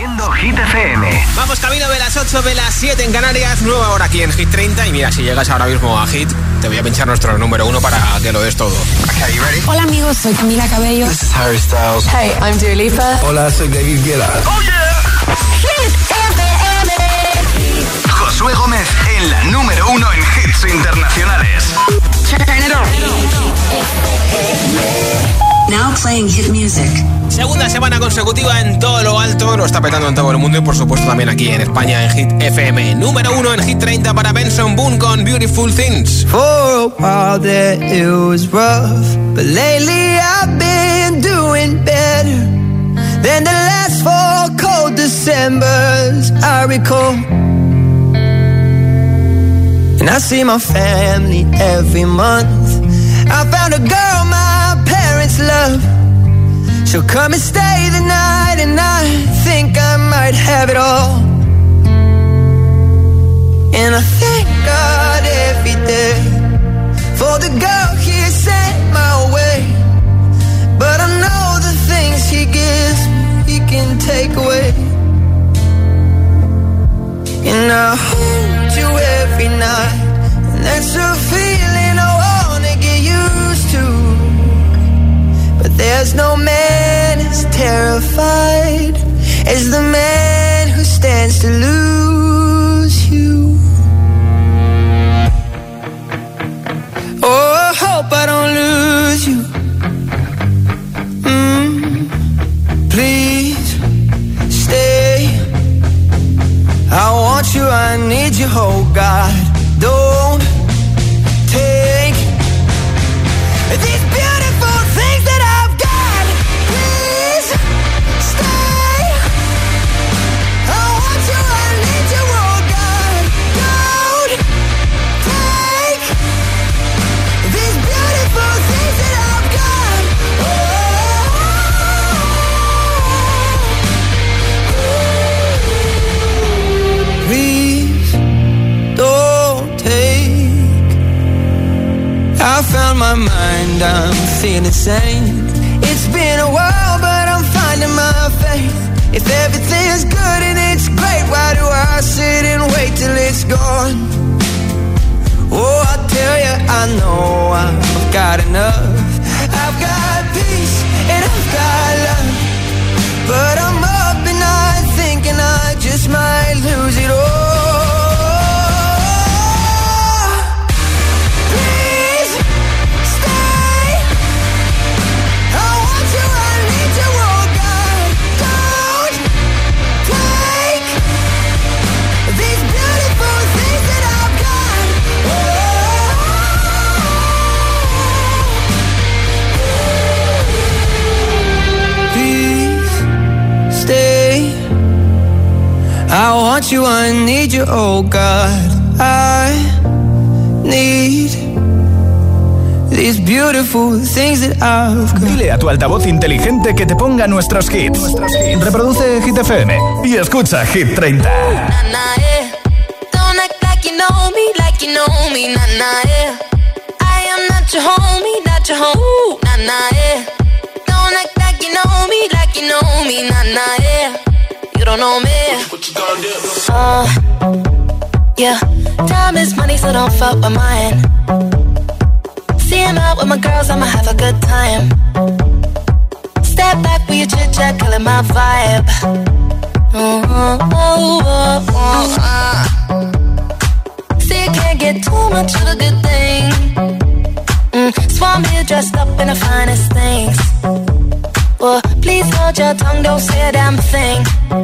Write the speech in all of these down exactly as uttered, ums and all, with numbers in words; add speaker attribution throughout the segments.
Speaker 1: Haciendo Hit F M.
Speaker 2: Vamos camino de las ocho, de las siete en Canarias. Nueva hora aquí en Hit treinta. Y mira, si llegas ahora mismo a Hit, te voy a pinchar nuestro número uno para que lo des todo.
Speaker 1: Okay, you ready?
Speaker 3: Hola amigos, soy Camila Cabello.
Speaker 4: This is Harry Styles.
Speaker 3: Hey, I'm Dua Lipa.
Speaker 5: Hola, soy David Guetta.
Speaker 1: ¡Oh, yeah!
Speaker 3: Hit F M.
Speaker 1: Josué Gómez en la número uno en hits internacionales. Turn it on.
Speaker 6: Now playing hit music.
Speaker 2: Segunda semana consecutiva en todo lo alto, lo está petando en todo el mundo y por supuesto también aquí en España en Hit F M. Número uno en Hit treinta para Benson Boone con Beautiful Things.
Speaker 7: For a while there it was rough, but lately I've been doing better than the last four cold Decembers I recall. And I see my family every month. I found a girl my parents love. She'll come and stay the night, and I think I might have it all. And I thank God every day for the girl He sent my way. But I know the things He gives me, He can take away. And I hold you every night, and that's a feeling I wanna get used to. But there's no man as terrified as the man who stands to lose you. Oh, I hope I don't lose you. Mm, please stay. I want you, I need you, oh God. Don't take these beautiful things that I've got. Please stay. I want you, I need you, oh God. Don't take these beautiful things that I've got. Oh, please don't take. I found my mind, I'm feeling sane. It's been a while, but I'm finding my faith. If everything's good and it's great, why do I sit and wait till it's gone? Oh, I tell you, I know I've got enough. I've got peace and I've got love, but I'm up and I'm thinking I just might lose it all. I want you, I need you, oh God. I need these beautiful things that I've got.
Speaker 1: Dile a tu altavoz inteligente que te ponga nuestros hits. Reproduce Hit F M y escucha Hit treinta.
Speaker 8: Nah, nah, yeah. Don't act like you know me, like you know me, nah, nah, yeah. I am not your homie, not your homie, nah, nah, yeah. Don't act like you know me, like you know me, nah, nah, yeah. You don't know me. What you gonna do? Uh, yeah. Time is money, so don't fuck with mine. See him out with my girls, I'ma have a good time. Step back with your chit chat, killing my vibe. Uh, oh, oh, oh, uh. See, you can't get too much of a good thing. Mm, swan me dressed up in the finest things. Well, please hold your tongue, don't say a damn thing.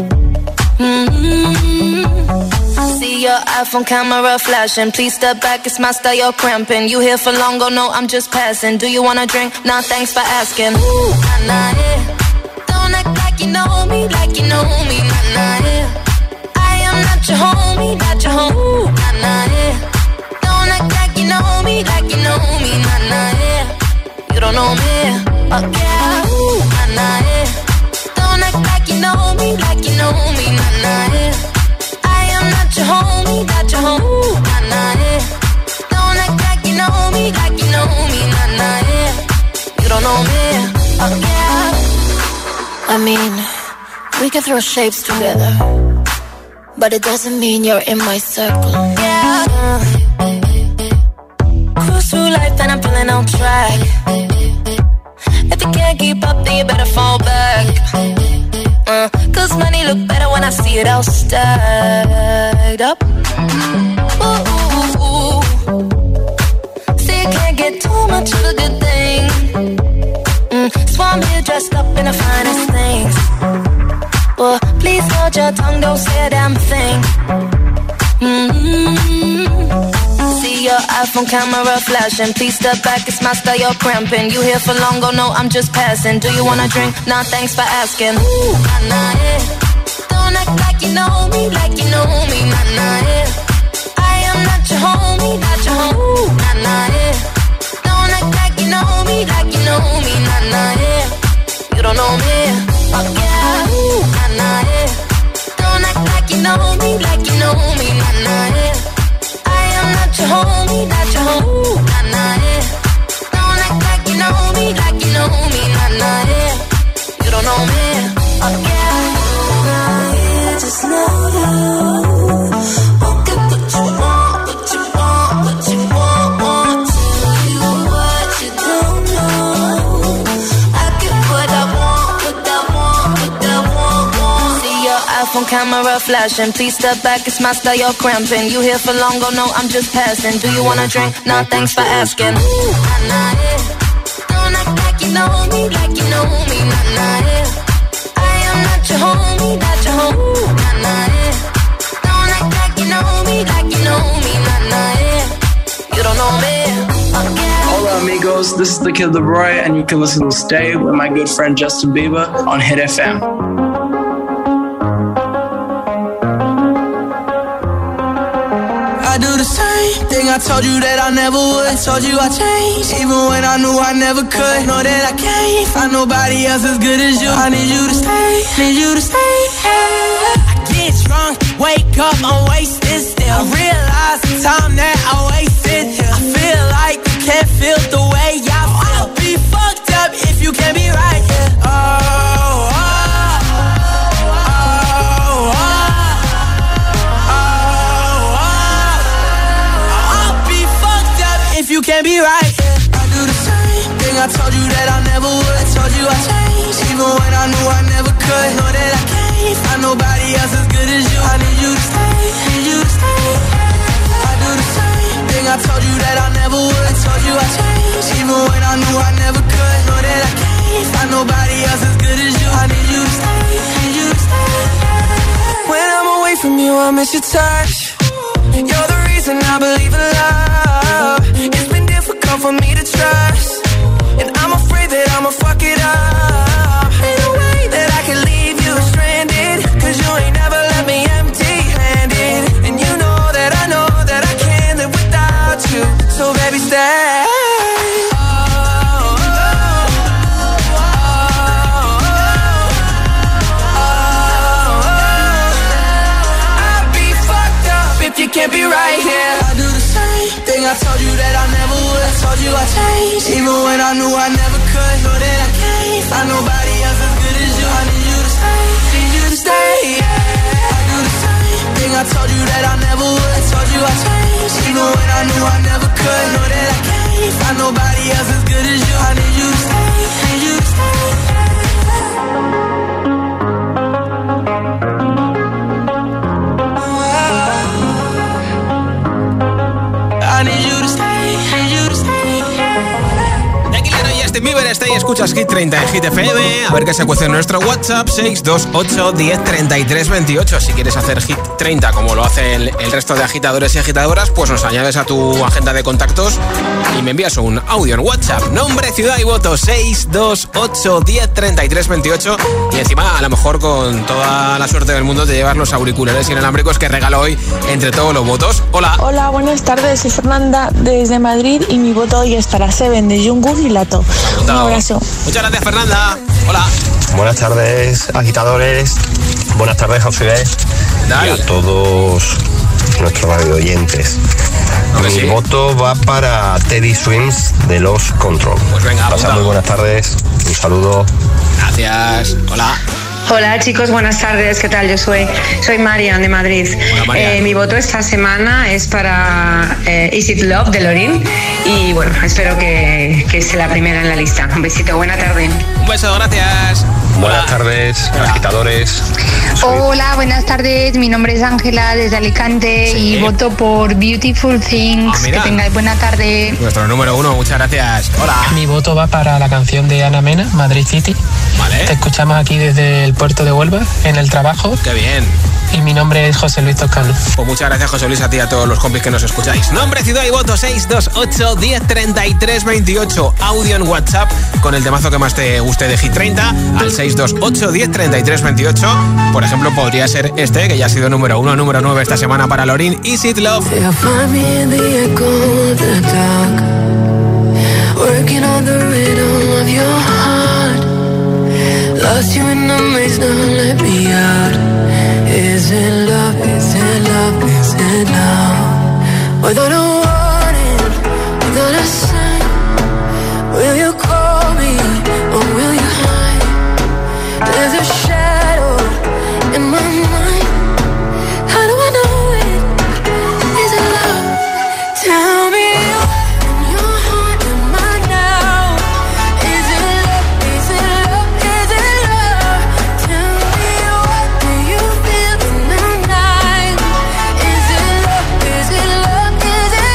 Speaker 8: Mm-hmm. See your iPhone camera flashing. Please step back, it's my style, you're cramping. You here for long, oh no, I'm just passing. Do you wanna drink? Nah, thanks for asking. Ooh, nah, nah, yeah. Don't act like you know me, like you know me, nah, nah, yeah. I am not your homie, not your homie, ooh, nah, nah, yeah. Don't act like you know me, like you know me, nah, nah, yeah. You don't know me. Oh yeah, ooh, nah, nah, yeah. Don't act like you know me, like you know me, nah, nah, yeah. I am not your homie, not your homie, ooh, nah, nah, yeah. Don't act like you know me, like you know me, nah, nah, yeah. You don't know me, oh yeah. I mean, We can throw shapes together, but it doesn't mean you're in my circle. Yeah. Cruise through life and I'm feeling on track. If you can't keep up, then you better fall back. Uh, Cause money look better when I see it all stacked up. Ooh, ooh, ooh. See, you can't get too much of a good thing. Mm, so I'm here dressed up in the finest things. Well, please hold your tongue, don't say a damn thing. Mm-hmm. See your iPhone camera flashing. Please step back, it's my style, you're cramping. You here for long, go no, I'm just passing. Do you wanna drink? Nah, thanks for asking. Ooh, nah, nah, yeah. Don't act like you know me, like you know me, nah, nah, yeah. I am not your homie, not your homie, ooh, nah, nah, yeah. Don't act like you know me, like you know me, nah, nah, yeah. You don't know me, fuck yeah, ooh, nah, nah, yeah. Don't act like you know me, like you know me, nah, nah, yeah. I am not your homie, not your homie, ooh, nah, nah, yeah. Don't act like you know me, like you know me, nah, nah, yeah. You don't know me, fuck yeah. Nah, yeah, just know you won't get what you want, what you want, what you want, want. Tell you what you don't know. I get what I want, what I want, what I want, want. See your iPhone camera flashing. Please step back, it's my style, you're cramping. You here for long, go no, I'm just passing. Do you wanna drink? Nah, thanks for asking. Ooh, nah, nah, yeah. Don't act like you know me, like you know me, nah, nah, yeah. I am not your homie, not your homie, ooh, nah, nah, yeah. Don't act like you know me, like you know me, nah, nah, yeah. You don't know me, fuck yeah.
Speaker 4: Hola amigos, this is the Kid LeRoy and you can listen to Stay with my good friend Justin Bieber on Hit F M.
Speaker 7: I do the same thing I told you that I never would. I told you I changed, even when I knew I never could. Know that I can't find nobody else as good as you. I need you to stay, need you to stay. I get drunk, wake up, I'm wasted still. I realize the time that I wasted here. I feel like you can't feel the way I feel. I'll be fucked up if you can't be right here. Oh, oh. You can't be right, yeah. I do the same thing I told you that I never would. I told you I changed, even when I knew I never could. Know that I can't find nobody else as good as you. I need you to stay, need you to stay. I do the same thing I told you that I never would. I told you I changed, even when I knew I never could. Know that I can't find nobody else as good as you. I need you to stay, need you to stay. When I'm away from you, I miss your touch. You're the reason I believe in love. It's been difficult for me to trust, and I'm afraid that I'ma fuck it up. Ain't no way that I can leave you stranded, cause you ain't never left me empty-handed. And you know that I know that I can't live without you. So baby stay. You can't be right here. I do the same thing I told you that I never would. I told you I changed, even when I knew I never could. Know that I can't find nobody else as good as you. I need you to stay, need you to stay, yeah. I do the same thing I told you that I never would. I told you I changed, even when I knew I never could. Know that I can't find nobody else as good as you. I need you to stay, need you to stay. I need you to stay, need you to stay.
Speaker 2: Justin Bieber, está y escuchas Hit treinta en Hit F M. A ver qué se cuece en nuestro WhatsApp seis dos ocho, diez, treinta y tres, veintiocho. Si quieres hacer Hit treinta como lo hace el, el resto de agitadores y agitadoras, pues nos añades a tu agenda de contactos y me envías un audio en WhatsApp. Nombre, ciudad y voto seis dos ocho, diez, treinta y tres, veintiocho. Y encima, a lo mejor con toda la suerte del mundo, te llevas los auriculares inalámbricos que regalo hoy entre todos los votos. Hola.
Speaker 5: Hola, buenas tardes. Soy Fernanda desde Madrid y mi voto hoy es para Seven de Jungkook y Lato. Un abrazo.
Speaker 2: Muchas gracias, Fernanda. Hola.
Speaker 9: Buenas tardes, agitadores. Buenas tardes, José. Y a todos nuestros radio oyentes. Mi sí. voto va para Teddy Swims de Los Control.
Speaker 2: Pues venga,
Speaker 9: pasad muy buenas tardes. Un saludo.
Speaker 2: Gracias. Hola.
Speaker 10: Hola chicos, buenas tardes, ¿qué tal? Yo soy, soy Marian de Madrid.
Speaker 2: Hola, Marian.
Speaker 10: Eh, mi voto esta semana es para eh, Is It Love de Lorin y bueno, espero que, que sea la primera en la lista. Un besito, buena tarde.
Speaker 2: Un beso, gracias.
Speaker 9: Buenas tardes, agitadores. Soy...
Speaker 11: Hola, buenas tardes. Mi nombre es Ángela desde Alicante
Speaker 2: Sí.
Speaker 11: y voto por Beautiful Things.
Speaker 2: Ah, mira.
Speaker 11: Que tengáis buena tarde.
Speaker 2: Nuestro número uno, muchas gracias. Hola.
Speaker 12: Mi voto va para la canción de Ana Mena, Madrid City.
Speaker 2: Vale.
Speaker 12: Te escuchamos aquí desde el puerto de Huelva, en el trabajo.
Speaker 2: Qué bien.
Speaker 12: Y mi nombre es José Luis Toscano.
Speaker 2: Pues muchas gracias, José Luis, a ti y a todos los compis que nos escucháis. Nombre, ciudad y voto seis dos ocho, uno cero, tres tres, veintiocho. Audio en WhatsApp con el temazo que más te guste de Hit treinta al seis dos ocho, uno cero, tres tres, veintiocho. Por ejemplo, podría ser este, que ya ha sido número uno, número nueve esta semana para Lorin, Is It Love.
Speaker 7: Lost you in the maze, now let me out. Is it love, is it love, is it love? Without a warning, without a sign, will you call me or will you hide? There's a shadow in my mind. How do I know it? Is it love? Tell me. Is it love? Is it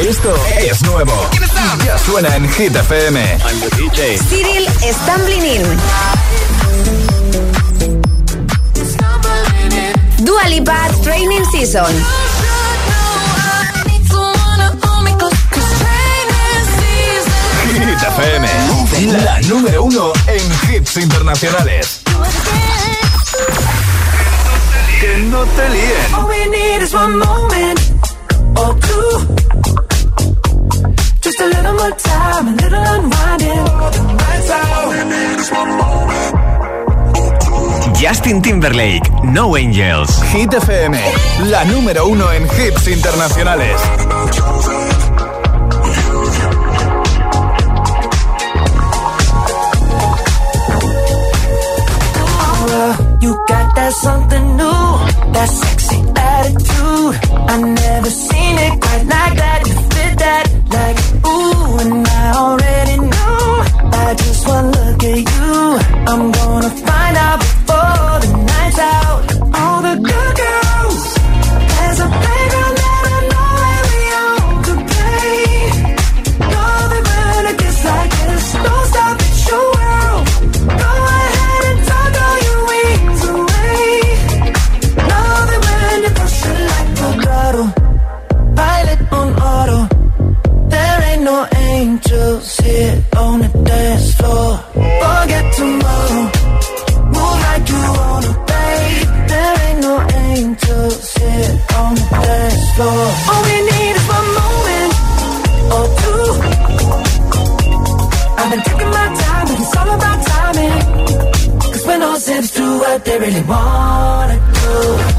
Speaker 1: Esto es nuevo. Ya suena en Hit F M.
Speaker 13: Cyril Stumbling In. Dua Lipa Training Season.
Speaker 1: Hit F M, la número uno en hits internacionales. Que no te líen.
Speaker 7: All we need is one moment or two. Just a little more time, a little unwinding. That's all we need is one moment.
Speaker 1: Justin Timberlake, No Angels. Hit F M, la número uno en hits internacionales.
Speaker 7: You got that something new, that sexy attitude. I never seen it quite like that. You fit that like ooh, and I already know. I just one look at you, I'm gonna find out before the night's out. All the good girls, there's a playground that I know where we all could play. Know that when it gets like this, don't stop, it's your world. Go ahead and talk all your wings away. Know that when you push it like a throttle, pilot on auto. There ain't no angels here on the dance floor. Forget tomorrow, move like you wanna, babe. There ain't no angels here on the dance floor. All we need is one moment or two. I've been taking my time, but it's all about timing. Cause when those hips do what they really wanna do,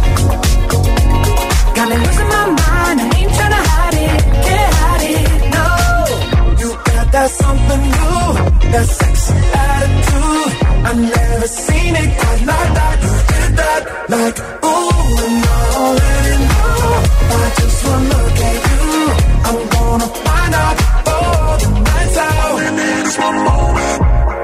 Speaker 7: got me losing my mind, I ain't tryna hide it, can't hide it, no. You got that something new, that sexy attitude. I've never seen it quite like that. You did that like ooh, and I already know. I just wanna look at you, I'm gonna find out before the night's out. All we need is one moment.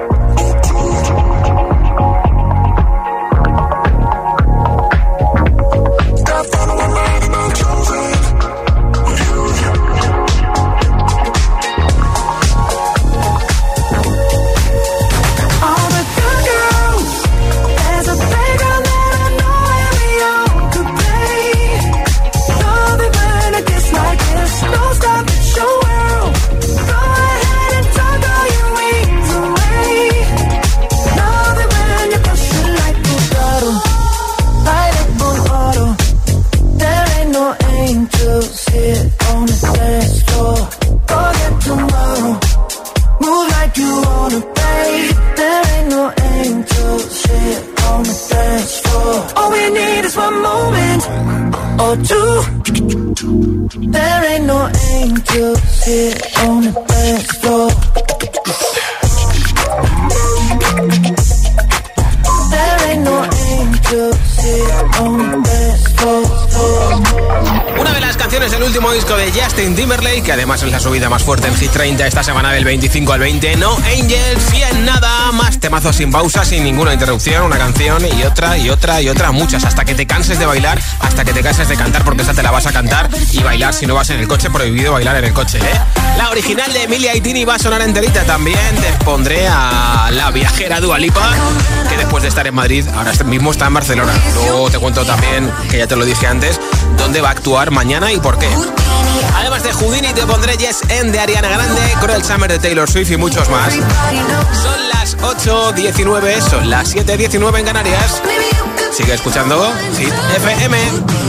Speaker 7: There ain't no angels here on the dance floor. There ain't no angels here on the dance floor.
Speaker 2: Una de las canciones del último disco de Justin Timberlake, que además es la subida más fuerte en Hit treinta esta semana del veinticinco al veinte, No Angels, y en nada más temazos sin pausa, sin ninguna interrupción, una canción y otra y otra y otra, muchas, hasta que te canses de bailar, hasta que te canses de cantar, porque esta te la vas a cantar y bailar si no vas en el coche, prohibido bailar en el coche, ¿eh? La original de Emilia y Tini va a sonar enterita también. Te pondré a la viajera Dua Lipa, que después de estar en Madrid, ahora mismo está en Barcelona. Luego te cuento también, que ya te lo dije antes, dónde va a actuar mañana y por qué. Además de Houdini te pondré Yes and de Ariana Grande, Cruel Summer de Taylor Swift y muchos más. Son las ocho diecinueve, son las siete diecinueve en Canarias. Sigue escuchando Hit F M.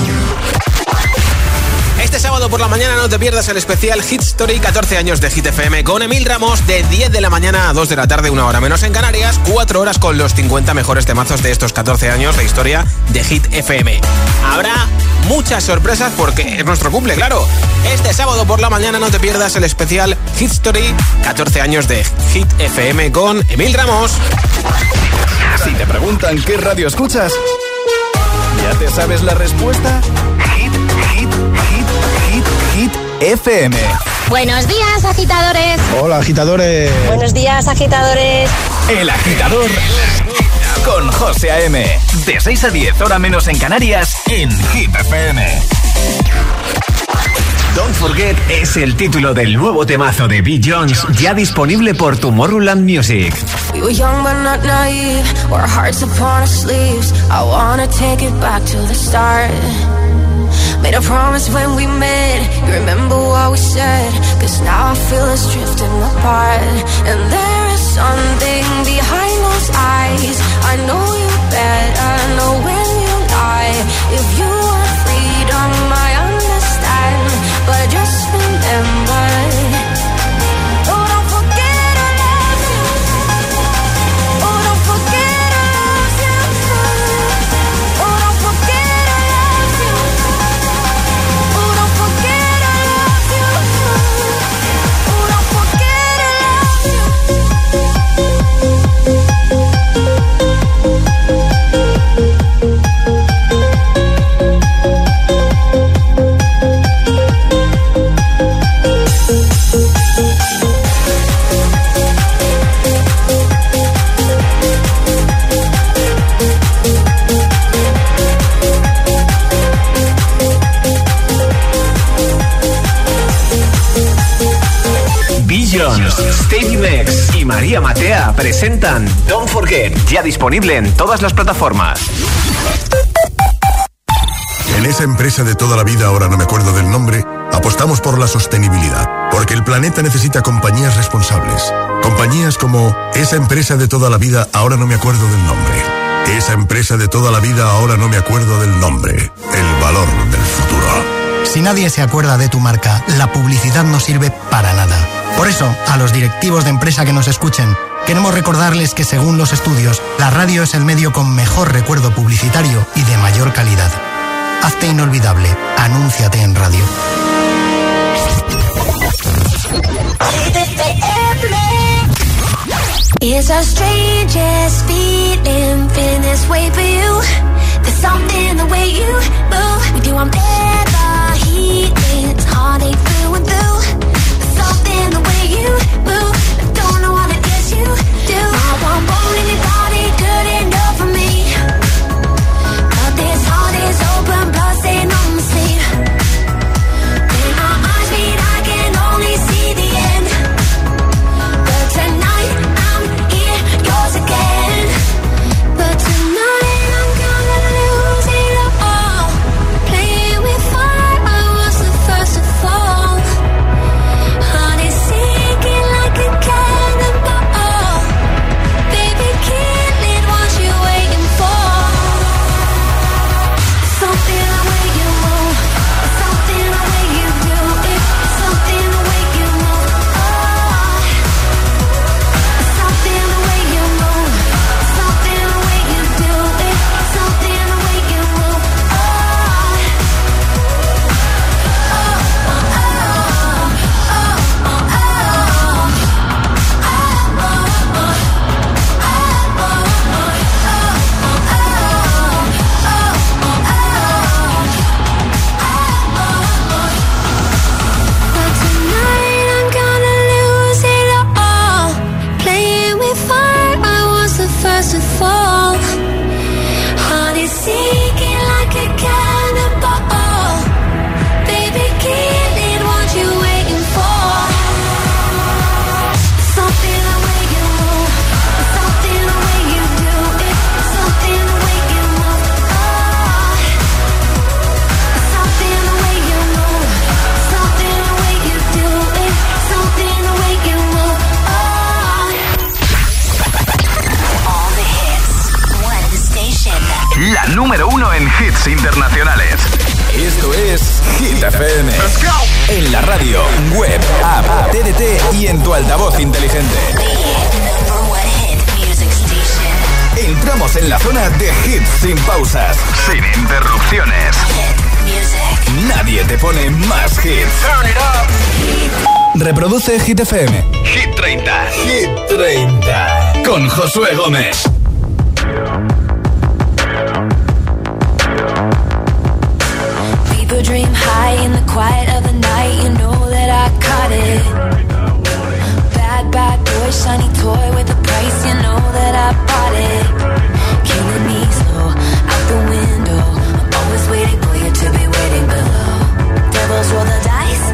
Speaker 2: Este sábado por la mañana no te pierdas el especial Hit Story catorce años de Hit F M con Emil Ramos, de diez de la mañana a dos de la tarde, una hora menos en Canarias, cuatro horas con los cincuenta mejores temazos de estos catorce años de historia de Hit F M. Habrá muchas sorpresas porque es nuestro cumple, claro. Este sábado por la mañana no te pierdas el especial Hit Story catorce años de Hit F M con Emil Ramos.
Speaker 1: Si te preguntan qué radio escuchas, ¿ya te sabes la respuesta? Hit, hit, hit, hit, hit F M.
Speaker 14: Buenos días, agitadores.
Speaker 15: Hola, agitadores.
Speaker 14: Buenos días, agitadores.
Speaker 1: El Agitador con José A M. De seis a diez, hora menos en Canarias, en Hit F M. Don't Forget es el título del nuevo temazo de B. Jones, ya disponible por Tomorrowland Music.
Speaker 8: We were young but not naive, our hearts upon our sleeves. I wanna take it back to the start. Made a promise when we met, you remember what we said? Cause now I feel us drifting apart. And there is something behind those eyes. I know you better, know when you lie. If you want freedom, I understand. But just remember, oh, don't forget I love you. Oh, don't forget I love you. Oh, don't forget I love you. Oh, don't forget I love you. Oh, don't forget I love you.
Speaker 1: Jones, Stevie Nicks y María Matea presentan Don't Forget, ya disponible en todas las plataformas.
Speaker 15: En esa empresa de toda la vida, ahora no me acuerdo del nombre, apostamos por la sostenibilidad, porque el planeta necesita compañías responsables. Compañías como esa empresa de toda la vida, ahora no me acuerdo del nombre. Esa empresa de toda la vida, ahora no me acuerdo del nombre. El valor del futuro.
Speaker 16: Si nadie se acuerda de tu marca, la publicidad no sirve para nada. Por eso, a los directivos de empresa que nos escuchen, queremos recordarles que según los estudios, la radio es el medio con mejor recuerdo publicitario y de mayor calidad. Hazte inolvidable, anúnciate en radio.
Speaker 8: It's our strangest feeling, feeling this way for you. There's something the way you move. With you I'm never healing, it's heartache through and through. There's something the way you move, I don't know what it is you do. I won't want anybody good enough for me. But this heart is open, blood stain on my sleeve. When our eyes meet, I can only see the end. But tonight I'm here, yours again. But tonight I'm gonna lose it all. Playing with fire, I was the first to fall. Heart is sinking like a cannonball. Baby, kill it, what you waiting for? Something the way you move, something the way you do it, something the way you move. Oh, something the way you move, something the way you do it, something the way you move. Oh, oh, oh, oh, oh, But tonight I'm gonna lose it all. Playing with fire, I was the first to fall. Heart is sinking like a cannonball. Baby, kill it, what you waiting for? Something the way you move, something the way you do it, something the way you move. Oh, something the way you move, something the way you do it, something the way you move. Oh.
Speaker 13: All the hits, one station.
Speaker 1: La número uno en hits internacionales. Esto es Hit F M. Let's go. En la radio, web, app, T D T y en tu altavoz inteligente.
Speaker 13: Number one hit music station.
Speaker 1: Entramos en la zona de hits sin pausas, sin interrupciones.
Speaker 13: Hit music.
Speaker 1: Nadie te pone más hits. Turn it up. Reproduce Hit F M. Hit treinta. Hit treinta. Con Josué Gómez.
Speaker 8: People dream high in the quiet of the night. You know that I caught it. Bad, bad boy, shiny toy with a price. You know that I bought it. Killing me slow, out the window. I'm always waiting for you to be waiting below. Devils roll the dice.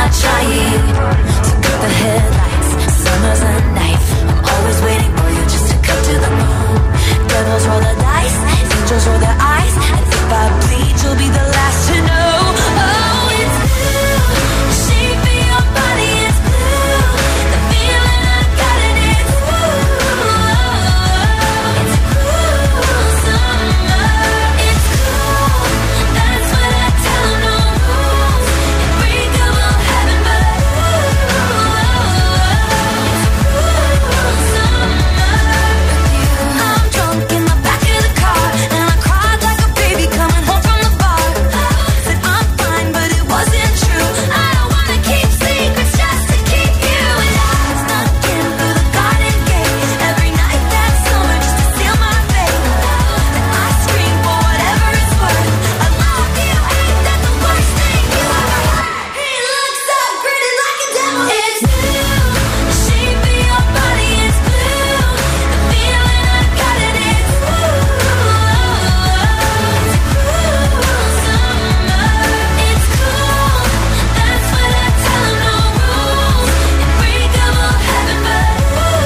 Speaker 8: not trying. So cut the headlights, summer's a knife. I'm always waiting for you just to cut to the bone. Devils roll the dice, angels roll their eyes, and if I bleed, you'll be the last to know. Oh, it's blue, the shape of your body is blue. The feeling I got it is blue. It's cruel summer, it's cool. That's what I tell 'em, no rules. And break 'em all heaven, but it's cruel summer with you. I'm drunk in the back of the car, and I cried like a baby coming home from the bar. Said I'm fine, but it wasn't true. I don't wanna keep secrets just to keep you. And I snuck in through the garden gate every night that summer just to seal my fate. Then I scream for whatever it's worth. I love you, ain't that the worst thing you ever heard? He looks so pretty like a devil. It's blue, the shape of your body is blue. The feeling I got it is blue. It's cruel summer, it's cool. That's what I tell 'em, no rules. And break 'em all heaven, but it's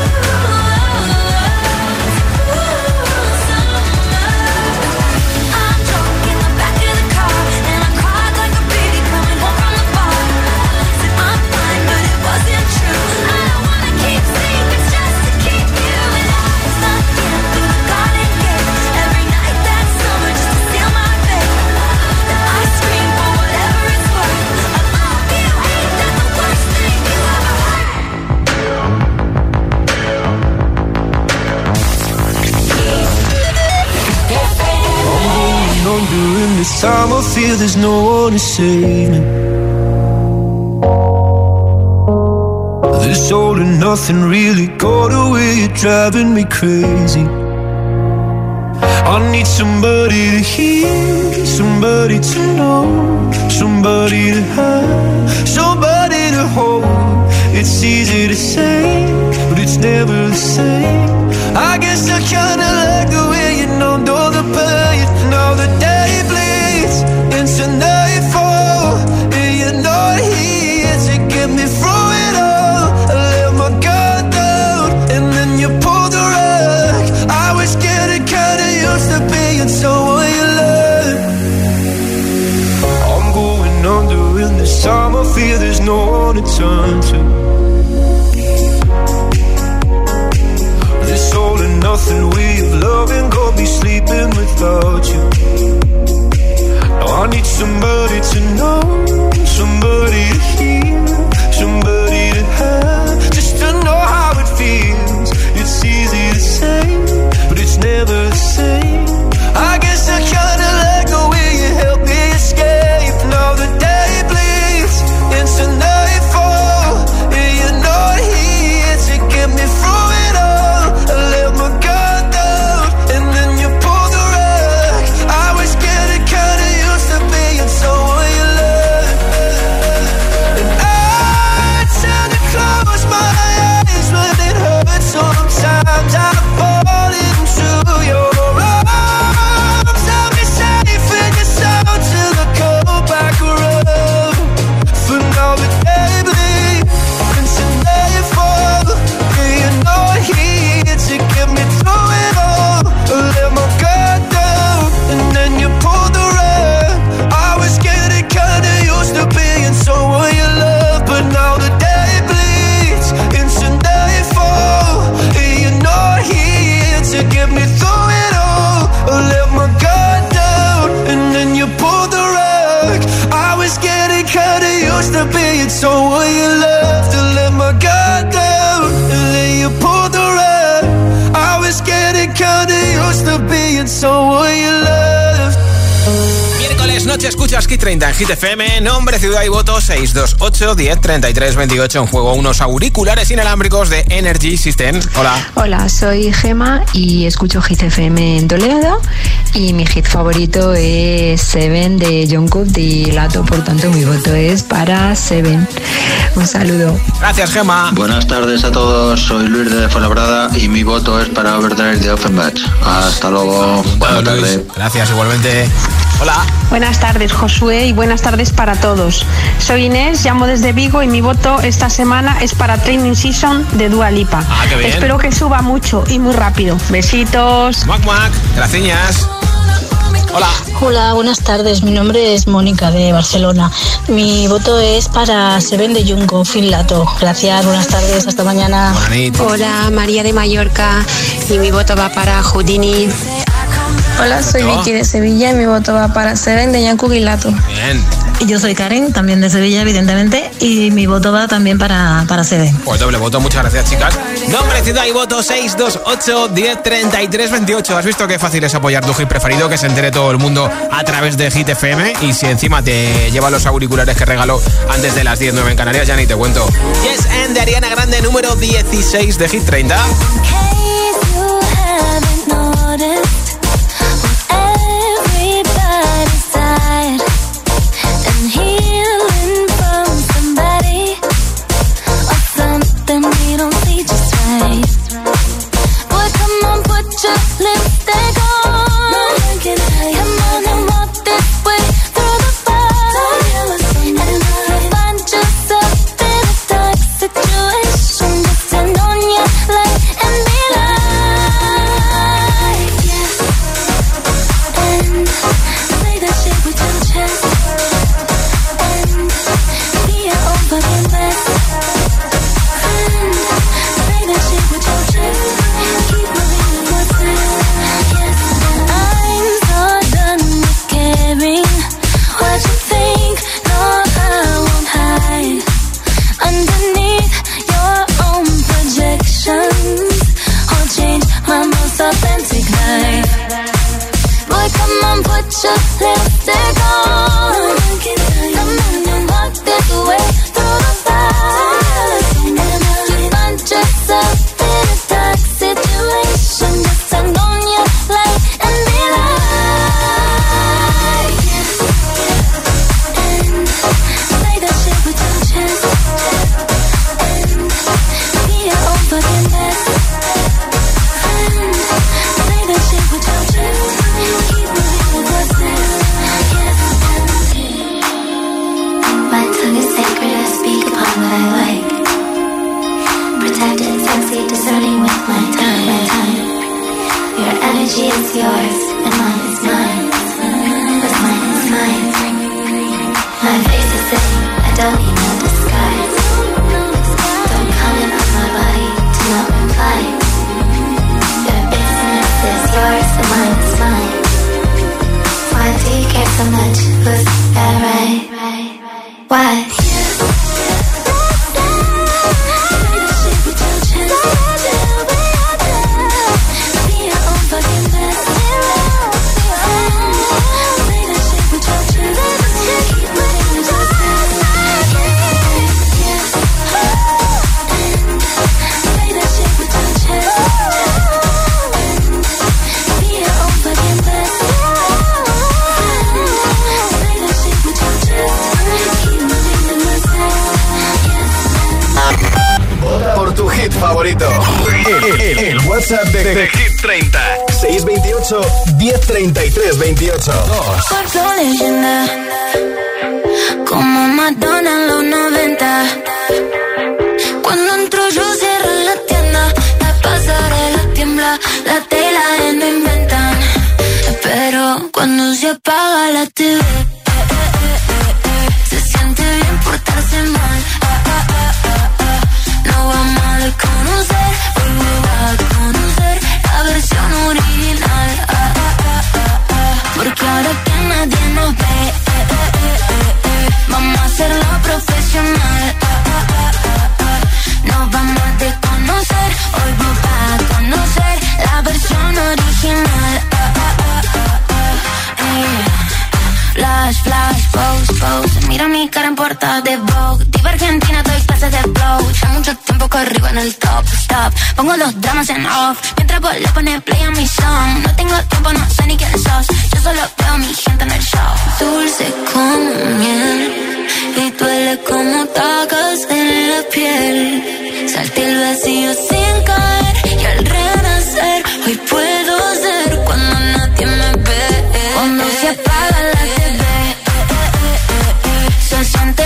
Speaker 8: cruel summer. I'm drunk in the back of the car, and I cried like a baby coming home from the bar. Said I'm fine, but it wasn't true. I don't wanna keep secrets just to keep you. And I snuck in through the garden gate every night that summer just to seal my fate. Then I scream for whatever it's worth. I love you, ain't that the worst thing you ever heard?
Speaker 7: On during this time I feel there's no one to save me. This all and nothing really got away, you're driving me crazy. I need somebody to hear, somebody to know, somebody to have, somebody to hold. It's easy to say, but it's never the same. I guess I kinda like the way you know, know the pain. Now the day bleeds into nightfall, and you're not here to get me through it all. I let my guard down, and then you pulled the rug. I was getting kinda used to being someone you love. I'm going under, and this time I feel there's no one to turn to. This all and nothing way of loving got me sleeping without you. Now I need somebody to know, somebody to hear, somebody to have, just to know how it feels. It's easy to say, but it's never the same. I guess I kinda like the way you help me escape. Now the day bleeds into nightfall, and you're not here to get me through it all. I let my guard down, and then you pulled the rug. I was getting kinda used to being someone you love. And I tend to close my eyes when it hurts. Sometimes I fall into your arms. I'll be safe in your sound till I come back around. For now the day bleeds into nightfall, and you're not here to get me through it all. I let my guard down, and then you pulled the rug. I was getting kinda used to being someone you love, but now the day bleeds into nightfall, and you're not here to get me through it all. I let my guard down, and then you pulled the rug. I was getting kinda used to being someone you love. To let my guard down, and then you pulled the rug. I was getting kinda used to being someone you love.
Speaker 2: Miércoles noche escuchas Hit treinta en Hit F M. Nombre, ciudad y voto seis dos ocho, diez, treinta y tres, veintiocho. En juego unos auriculares inalámbricos de Energy System. Hola.
Speaker 17: Hola, soy Gema y escucho Hit F M en Toledo. Y mi hit favorito es Seven de Jungkook y Lato, por tanto mi voto es para Seven. Un saludo.
Speaker 2: Gracias, Gema.
Speaker 18: Buenas tardes a todos, soy Luis de Fuenlabrada y mi voto es para Overdrive de Offenbach. Hasta luego. Buenas tardes.
Speaker 2: Gracias, igualmente. Hola.
Speaker 19: Buenas tardes, Josué, y buenas tardes para todos. Soy Inés, llamo desde Vigo y mi voto esta semana es para Training Season de Dua Lipa.
Speaker 2: Ah, qué bien.
Speaker 19: Espero que suba mucho y muy rápido. Besitos.
Speaker 2: Mac, mac. Gracias. Hola.
Speaker 20: Hola, buenas tardes. Mi nombre es Mónica de Barcelona. Mi voto es para Seven de Jungkook, Finlato. Gracias, buenas tardes, hasta mañana.
Speaker 21: Hola, María de Mallorca y mi voto va para Houdini.
Speaker 5: Hola, soy
Speaker 2: No.
Speaker 5: Vicky de Sevilla y mi voto va para Seven de Jungkook y Lato.
Speaker 2: Bien.
Speaker 22: Y yo soy Karen, también de Sevilla, evidentemente, y mi voto va también para, para Seven.
Speaker 2: Pues doble voto, muchas gracias, chicas. Nombre, ciudad y voto seis dos ocho, diez, treinta y tres, veintiocho. ¿Has visto qué fácil es apoyar tu hit preferido? Que se entere todo el mundo a través de Hit F M. Y si encima te lleva los auriculares que regaló antes de las diez, nueve en Canarias, ya ni te cuento. Yes and de Ariana Grande, número dieciséis de Hit treinta.
Speaker 1: Favorito. El, el, el WhatsApp de, de Hit treinta. seis veintiocho, diez treinta y tres, veintiocho.
Speaker 8: Por leyenda, como Madonna en los noventa. Cuando entro yo cierro la tienda, la pasarela tiembla, la tela no inventan. Pero cuando se apaga la T V, se siente bien portarse mal. No vamos a desconocer, hoy va a conocer la versión original. Ah, ah, ah, ah, ah. Porque ahora que nadie nos ve, eh, eh, eh, eh, eh, vamos a hacerlo profesional. Ah, ah, ah, ah, ah. Nos vamos a desconocer, hoy va a conocer la versión original. Ah, ah, ah, ah, ah. Eh. Flash, flash, pose, pose. Mira mi cara en portada de Vogue. Diva Argentina, doy clases de flow. Ya mucho tiempo corrido en el top, stop. Pongo los dramas en off, mientras vos le pones play a mi song. No tengo tiempo, no sé ni quién sos. Yo solo veo a mi gente en el show. Dulce como miel y duele como tacas en la piel. Salté el vacío sin caer y al renacer hoy puedo ser cuando nadie me ve. Cuando se apaga la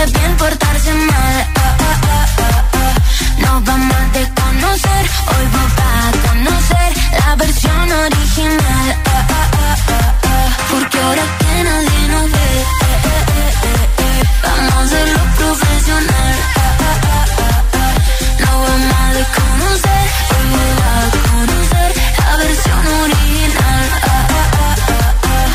Speaker 8: bien portarse mal. Ah, ah, ah, ah, ah. Nos vamos a desconocer, hoy vamos a conocer la versión original. Ah, ah, ah, ah, ah. Porque ahora que nadie nos ve, eh, eh, eh, eh, eh. vamos a hacerlo profesional. Ah, ah, ah, ah, ah. Nos vamos a desconocer, hoy vamos a conocer la versión original. Ah, ah, ah, ah, ah.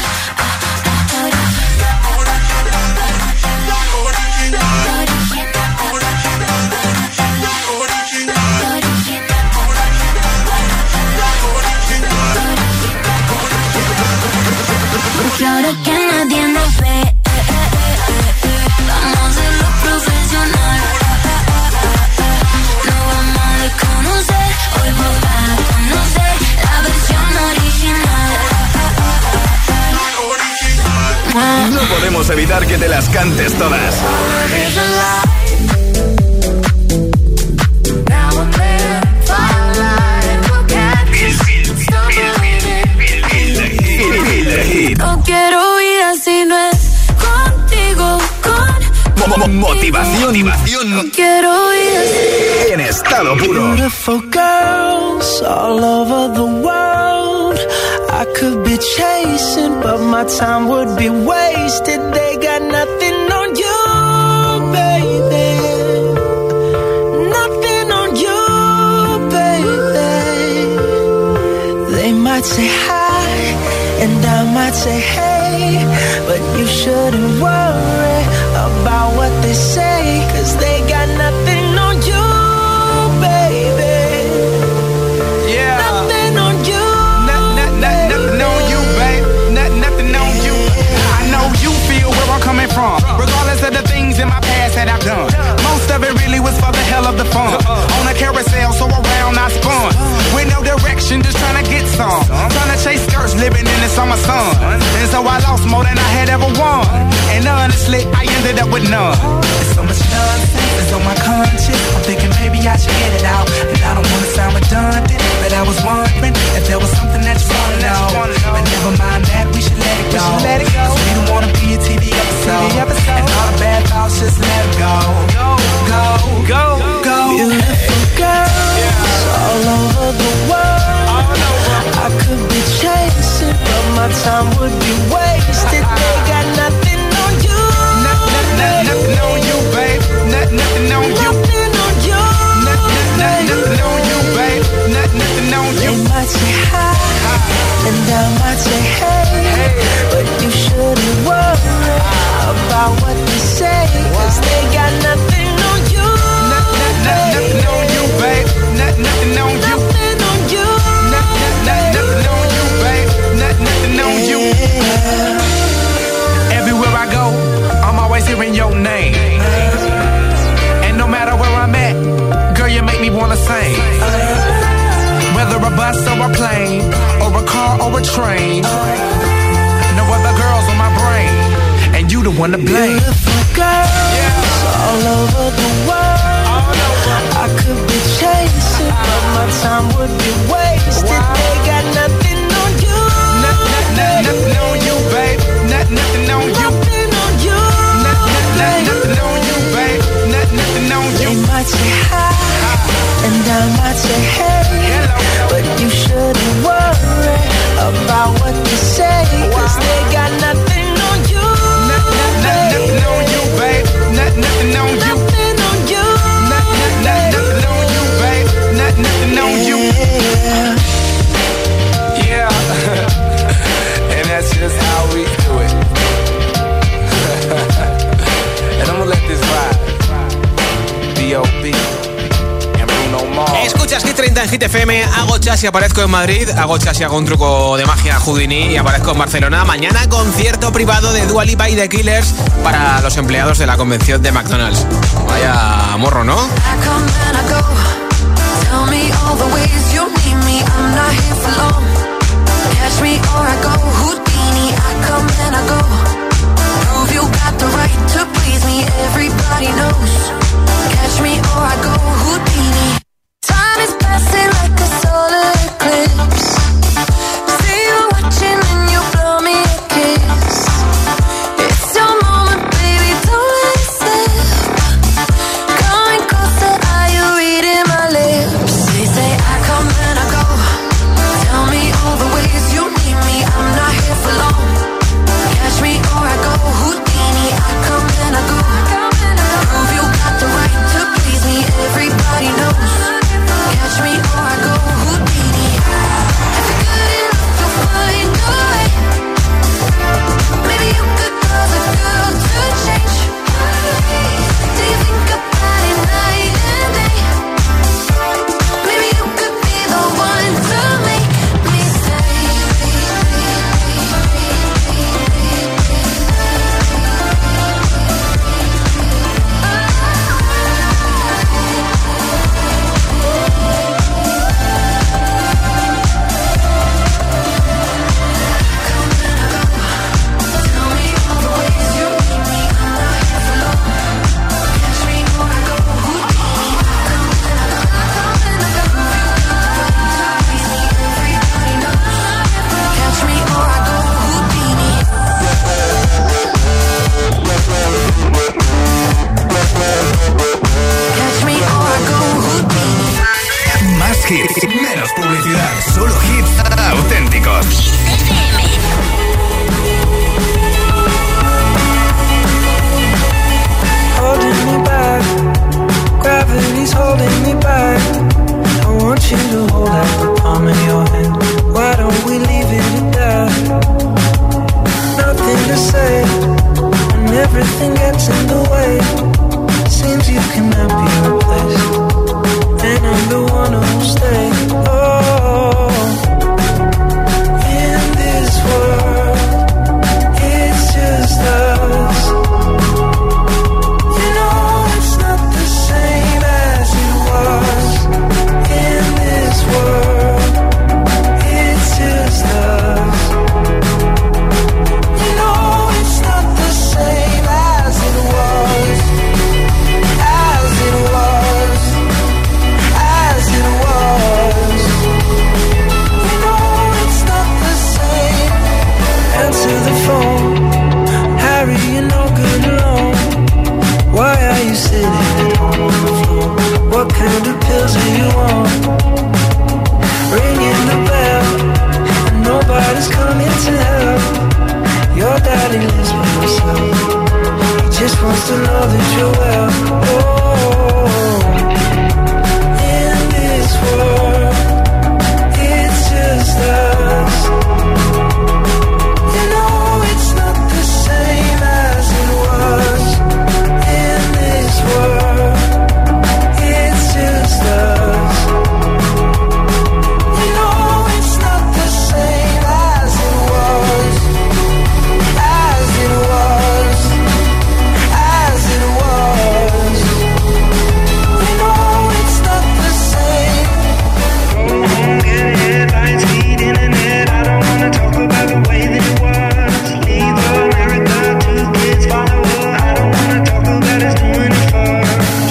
Speaker 8: Porque ahora que nadie nos ve, eh, eh, eh, eh, vamos a hacerlo profesional. Ah, ah, ah, ah, ah. Lo vamos a desconocer, hoy vamos a conocer la versión original. Ah, ah, ah, ah.
Speaker 1: No podemos evitar que te las cantes todas.
Speaker 8: No quiero vida si no es contigo, con
Speaker 1: Motivación, motivación.
Speaker 8: No quiero vida si...
Speaker 1: En estado puro.
Speaker 7: Beautiful girls all over the world. I could be chasing, but my time would be wasted. They got nothing on you, baby. Nothing on you, baby. They might say hi, and I might say hey, but you shouldn't worry about what they say, 'cause they got nothing on you, baby. Yeah. Nothing on you.
Speaker 3: Nothing, nothing, nothing on you, babe. Nothing, nothing on you. I know you feel where I'm coming from, regardless of the things in my past that I've done. Most of it really was for the hell of the fun. On a carousel, so around I spun. With no direction, just trying to get some. Trying to chase skirts, living in the summer sun. And so I lost more than I had ever won. And honestly, I ended up with none. There's so much nonsense, it's on my conscience. I'm thinking maybe I should get it out. And I don't want to sound redundant, but I was wondering if there was something that you want to know. But never mind that, we should let it go. Cause we don't want to be a T V episode. And all the bad thoughts, just let it go. Go, go, go, go.
Speaker 7: Beautiful girls all over the world. I could be chasing, but my time would be wasted. They got nothing on you.
Speaker 3: Nothing, nothing, nothing on you, babe. Nothing, nothing on you.
Speaker 7: Nothing on you.
Speaker 3: Nothing, nothing, nothing on you, babe. Nothing, nothing on you.
Speaker 7: They might say hi, and I might say hey, but you shouldn't worry about what they say, 'cause they got nothing on you.
Speaker 3: Nothing, nothing on you, babe. Nothing, nothing on you.
Speaker 7: Nothing on you.
Speaker 3: Nothing, nothing on you, babe. Nothing, nothing on you. Everywhere I go, I'm always hearing your name. And no matter where I'm at, girl, you make me wanna sing. Whether a bus or a plane, or a car or a train, no other girls on my brain, and you the one to blame.
Speaker 7: Beautiful girls yeah. all over the world.
Speaker 3: All over.
Speaker 7: I could be chasing, but my time would be wasted. Wow. They got nothing on you.
Speaker 3: Nothing, nothing, nothing on you, babe. Nothing, nothing on you.
Speaker 7: Nothing on you.
Speaker 3: Nothing, nothing, nothing on you, babe. Nothing, nothing on you.
Speaker 7: They might say hi, and I might say hey, hello. But you shouldn't worry about what they say, 'cause wow. they got nothing on you.
Speaker 3: Nothing, nothing on you, babe. Nothing, nothing on you.
Speaker 7: Nothing on you.
Speaker 3: Nothing, nothing on you, babe. Nothing, nothing on you. Yeah. And that's just how we do it. And I'm gonna let this ride. B O B
Speaker 2: Escuchas Hit treinta en Hit F M. Hago chas y aparezco en Madrid. Hago chas y hago un truco de magia Houdini y aparezco en Barcelona. Mañana concierto privado de Dua Lipa y The Killers para los empleados de la convención de McDonald's. Vaya morro, ¿no?
Speaker 8: Catch me or I go Houdini. Time is passing like a solar eclipse. See you watching and you blow me a kiss. It's your moment, baby, don't let it slip.
Speaker 1: publicidad. Solo hits auténticos.
Speaker 7: Holding me back, gravity's holding me back. I want you to hold out the palm of your hand. Why don't we leave it at that? Nothing to say, and everything gets in the way. Seems you cannot be replaced, and I'm the one who'll stay. Oh, in this world, it's just us. What kind of pills are you on? Ringing the bell, and nobody's coming to help. Your daddy lives by himself. He just wants to know that you're well. Oh, in this world, it's just us. You know it's not the same as it was. In this world, just us. You know it's not the same as it was, as it was, as it was. You know it's not the same. Go home, get headlines, feed internet. I don't wanna talk about the way that it was. Leave America, two kids follow her. I don't wanna talk about us doing it for.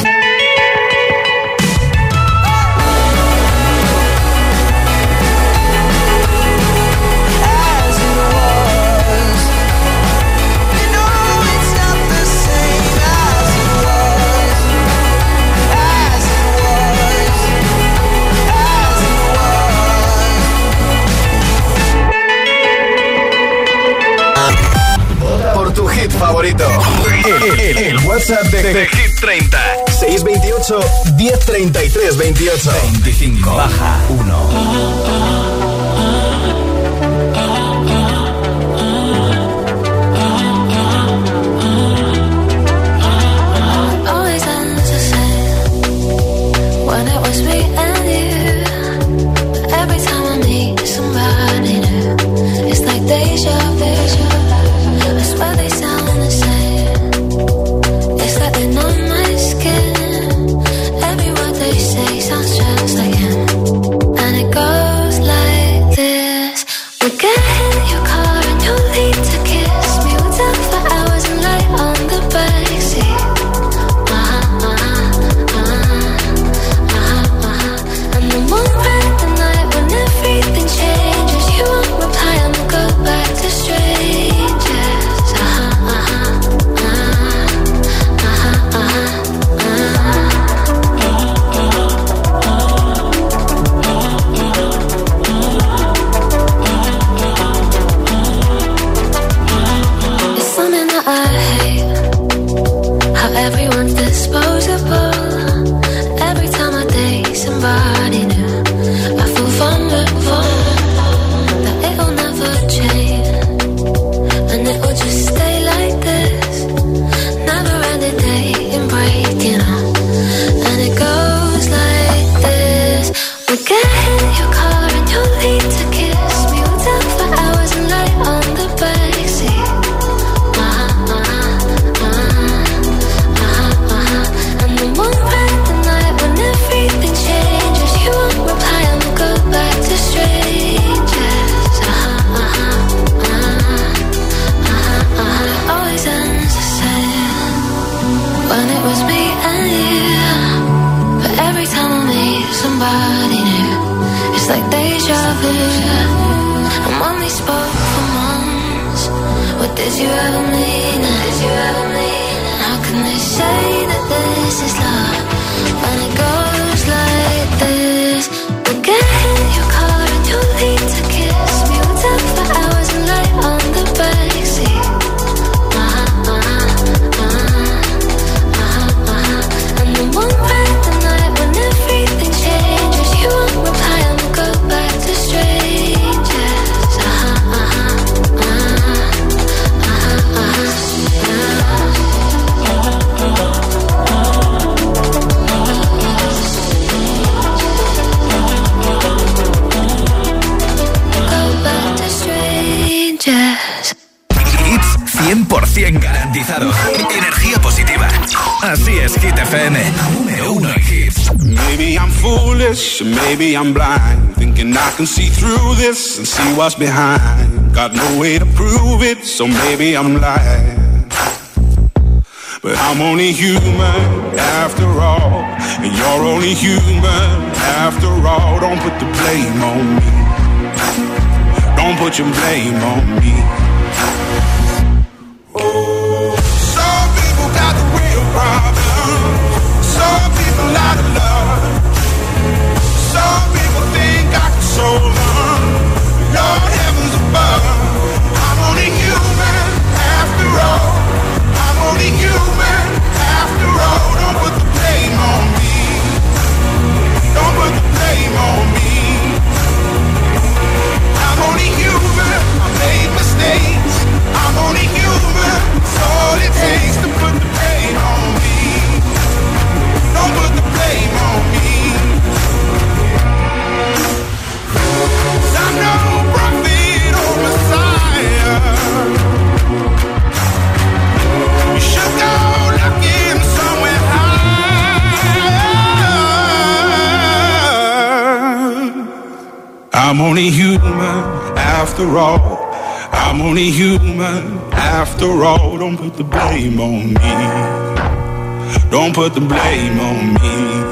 Speaker 1: Favorito. El, el, el WhatsApp de, de Hit treinta. seis veintiocho, diez treinta y tres veintiocho. veinticinco. Baja uno.
Speaker 8: somebody new. It's like deja vu. And when we spoke for months, what did you ever mean? Did you ever mean? How can they say that this is love when it goes like this? We'll get you
Speaker 1: Hit F M. Número uno en hits.
Speaker 3: Maybe I'm foolish, maybe I'm blind, thinking I can see through this and see what's behind. Got no way to prove it, so maybe I'm lying. But I'm only human after all, and you're only human after all. Don't put the blame on me. Don't put your blame on me. Some people got the real problem. Some people out of love. Some people think I can solve them. Lord heavens above. I'm only human after all. I'm only human after all. Don't put the blame on me. Don't put the blame on me. I'm only human. I made mistakes. I'm only human. It's all it takes to put the blame on me. Don't put the blame on me. 'Cause I'm no prophet or Messiah. You should go looking somewhere higher. I'm only human after all. I'm only human after all. Don't put the blame on me. Don't put the blame on me.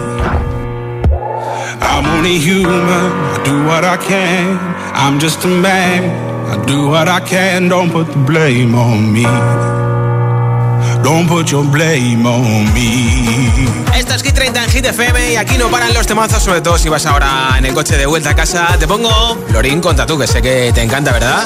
Speaker 3: I'm only human. I do what I can. I'm just a man. I do what I can. Don't put the blame on me. Don't put your blame on me.
Speaker 2: Esta es Hit treinta en Hit F M y aquí no paran los temazos, sobre todo si vas ahora en el coche de vuelta a casa. Te pongo Lorin con Tatú, que sé que te encanta, ¿verdad?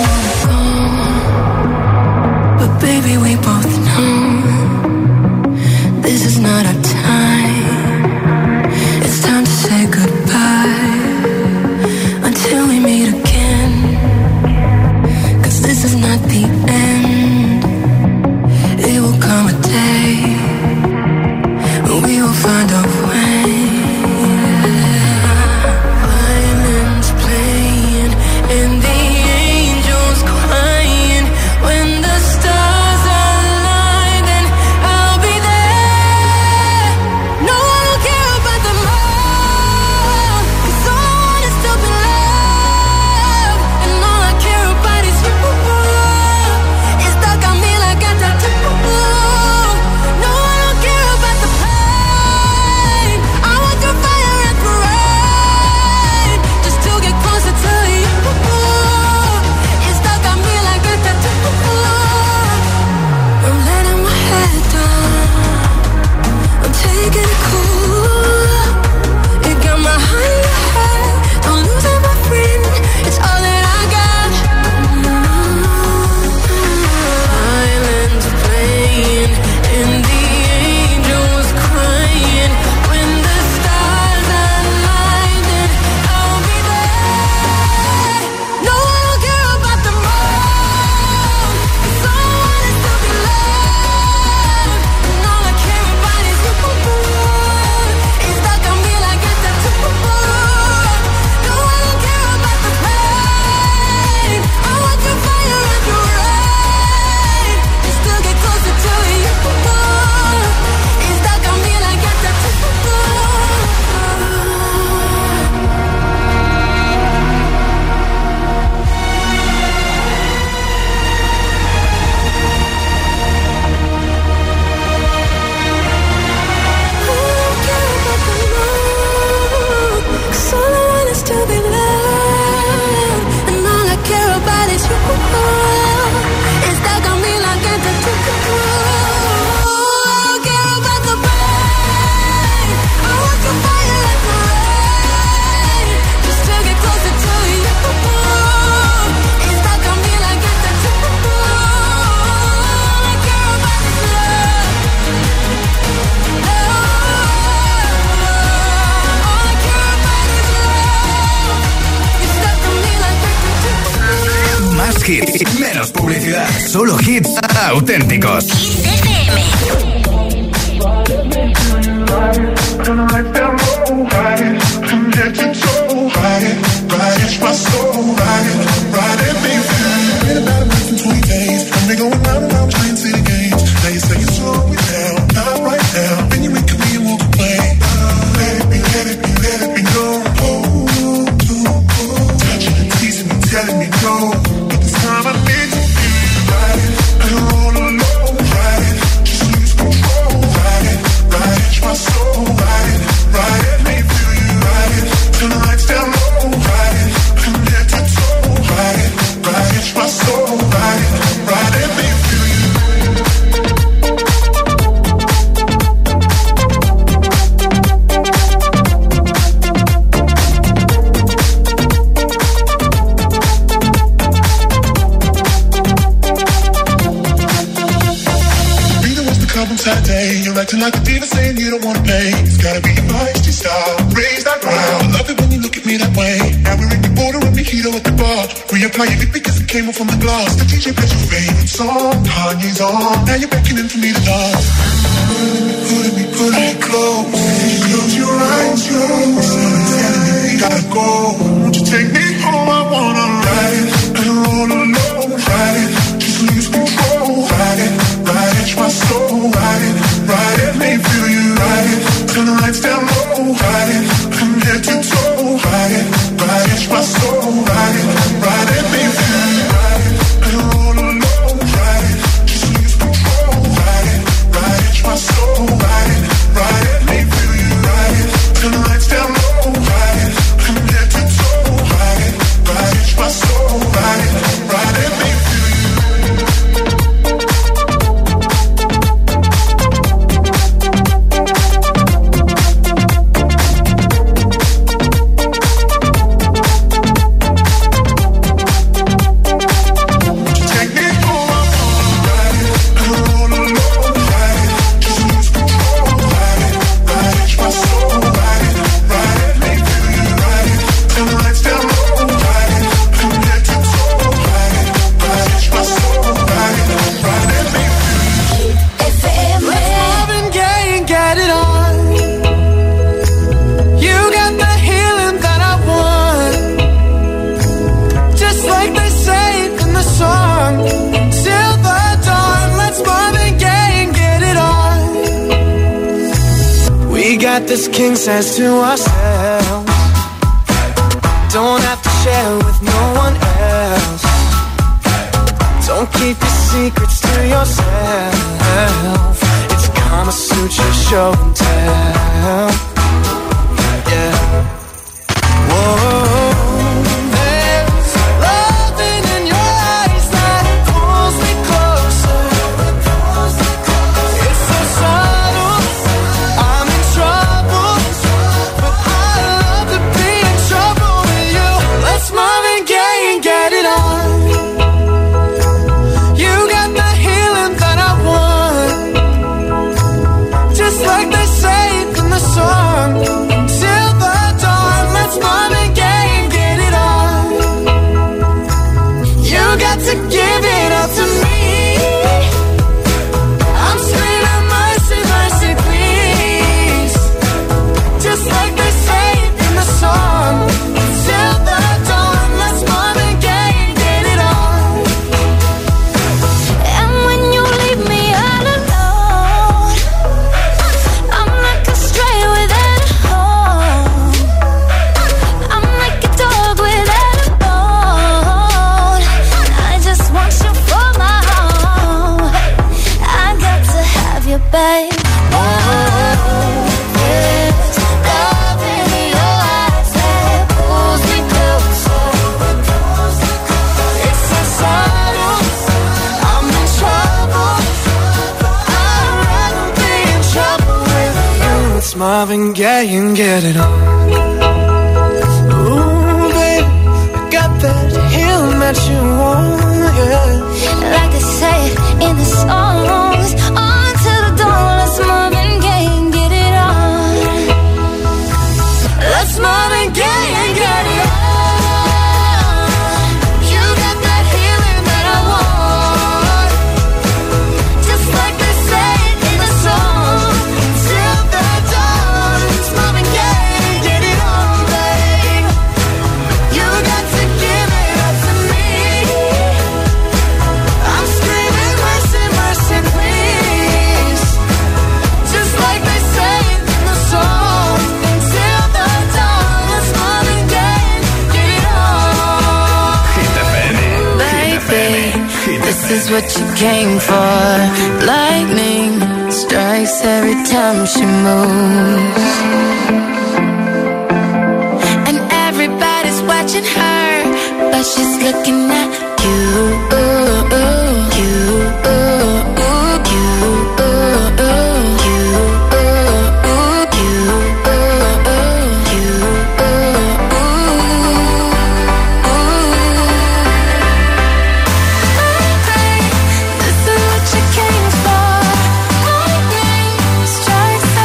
Speaker 8: But baby, we both know this is not our time. It's time to say goodbye until we meet again. 'Cause this is not the end. It will come a day when we will find a way. Violins playing and the angels crying. When the stars align, then I'll be there. No, I don't care about the love, 'cause all I want is to be loved, and all I care about is you. It's stuck on me like a tattoo. No, I don't care about the pain. I want the fire and parade, just to get closer to you. It's stuck on me like a tattoo. I'm letting my head down. I'm taking it cool. You got my heart in your head. Don't lose it, my friend. It's all that I got. Violins playing and the angels crying. When the stars align, then I'll be there. No, I don't care about the moon, 'cause all I want is to be loved, and all I care about is you. It's stuck on me like a tattoo. No, I don't care about the pain. I want your fire and your rain, just to get closer to you. It's stuck on me like a tattoo. Cause all I want is to be loved, and all I care about is you. It's stuck on me like a tattoo. I don't care about the pain. I want the fire and the rain, just to get closer to you. It's stuck on me like a tattoo. All I care about is love. All I care about is love. It's stuck on me like a tattoo.
Speaker 1: Más hits, menos publicidad. Solo hits auténticos.
Speaker 4: Going round and round, trying to see the games. Now you say you slow it down, not right now. Then you even saying you don't wanna play. It's gotta be feisty style, raise that ground. I love it when you look at me that way. Now we're in the border and mojito at the bar. Reapplying it because it came off from the glass. The D J plays your favorite song, Kanye's on. Now you're beckoning for me to dance. Putting me, putting me close. Close your eyes, close. Telling me we gotta go. Won't you take me home? I wanna ride it. I don't wanna know. Ride it, just lose control. Ride it, ride it, my soul. Ride it, ride it, let me feel you. Ride it, turn the lights down low. Ride it, from head to toe. Ride it, ride it, my soul. Ride it, ride it, let me feel you. Ride it, I don't wanna know. Ride it, just lose control. Ride it, ride it, my soul. Ride it, ride it, let me feel you. Ride it, turn the lights down low. Ride it, from head to toe. Ride it, ride it, my soul. Ride it, ride it, let me feel you.
Speaker 7: Got this king size to ourselves. Don't have to share with no one else. Don't keep your secrets to yourself. It's Kama Sutra show and tell. Yeah. Whoa. Marvin Gaye and get it on. Ooh, baby, I got that healing that you want, yeah.
Speaker 8: Like they say in the songs, on to the dawn. Let's Marvin Gaye and get it on. Let's Marvin Gaye and get it on. You got that healing that I want. Just like they say in the song. Till the dawn, it's Marvin Gaye and get it on, babe. You got to give it up to me. I'm screaming mercy, mercy, please. Just like they say in the song. Till the dawn, it's Marvin Gaye and get it on.
Speaker 1: Hit F M.
Speaker 8: Baby, this is what you came for. Lightning strikes every time she moves, and everybody's watching her, but she's looking at you. You, you, This is what you came for. Lightning strikes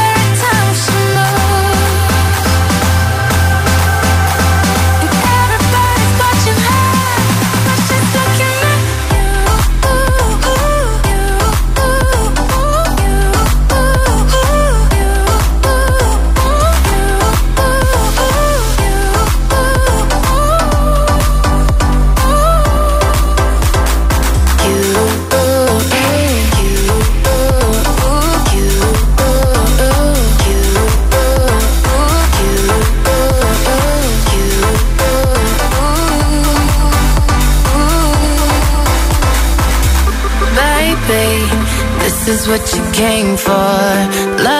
Speaker 6: this is what you came for. Love